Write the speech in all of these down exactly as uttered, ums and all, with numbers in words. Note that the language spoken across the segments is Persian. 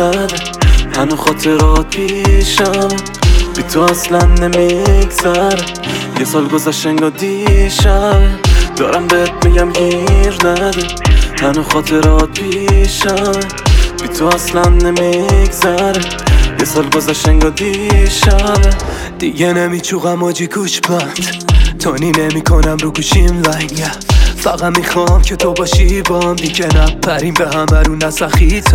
نده، هنو خاطرات پیشم بی تو اصلا نمیگذره. یه سال گذشت انگار دیشب، دارم بهت میگم گیر نده، هنو خاطرات پیشم بی تو اصلا نمیگذره. یه سال گذشت انگار دیشب، دیگه نمیچوغم آجی گوش بند، تونی نمی کنم رو گوشیم لنگ. فقط میخوام که تو باشی بام، دیگه نپریم به همه رو نسخی تا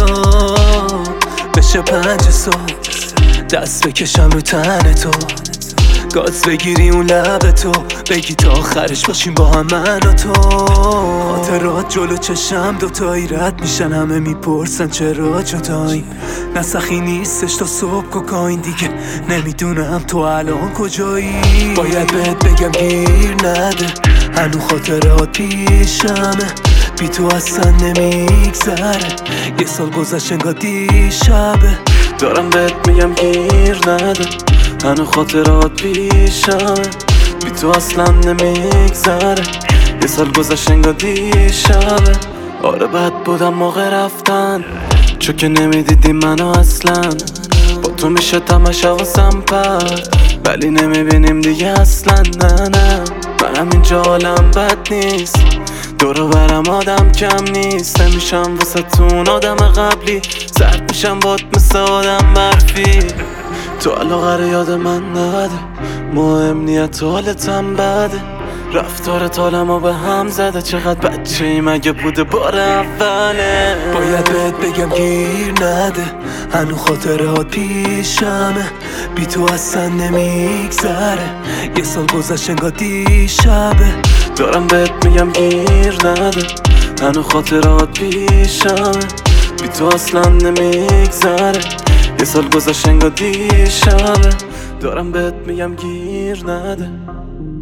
بشه پنج صبح، دست بکشم رو تن تو، گاز بگیری اون لب تو، بگی تا آخرش باشیم با هم من و تو. خاطرات جلو چشم دوتایی رد میشن، همه میپرسن چرا جداییم، نسخی نیستش تا صبح کوکاین، دیگه نمیدونم تو الان کجایی. باید بهت بگم گیر نده، هنو خاطرات پیشمه بی تو اصلا نمیگذره. یه سال گذشت انگار دیشبه، دارم بهت میگم گیر نده، هنو خاطرات پیشم بی تو اصلا نمیگذره. یه سال گذشت انگار دیشبه. آره بد بودم موقع رفتن، چون که نمیدیدی منو اصلا، با تو میشه تماش حواسم پرد، ولی نمیبینیم دیگه اصلا. نه نه منم اینجا حالم بد نیست، دورو برم آدم کم نیست، نمیشم واسه تون آدم قبلی، سرد میشم باد مثل آدم برفی. تو علاقه یاد من نده، مهم نیت حالتم بده، رفتارت حالمو به هم زده، چقدر بچه ای مگه بوده بار اوله. باید بهت بگم گیر نده، هنو خاطرات پیشمه بی تو اصلا نمیگذره. یه سال گذشت انگار دیشبه، دارم بهت میگم گیر نده، هنو خاطرات پیشمه بی تو اصلا نمیگذره. یه سال گذشت انگار دیشبه، دارم بهت میگم گیر نده.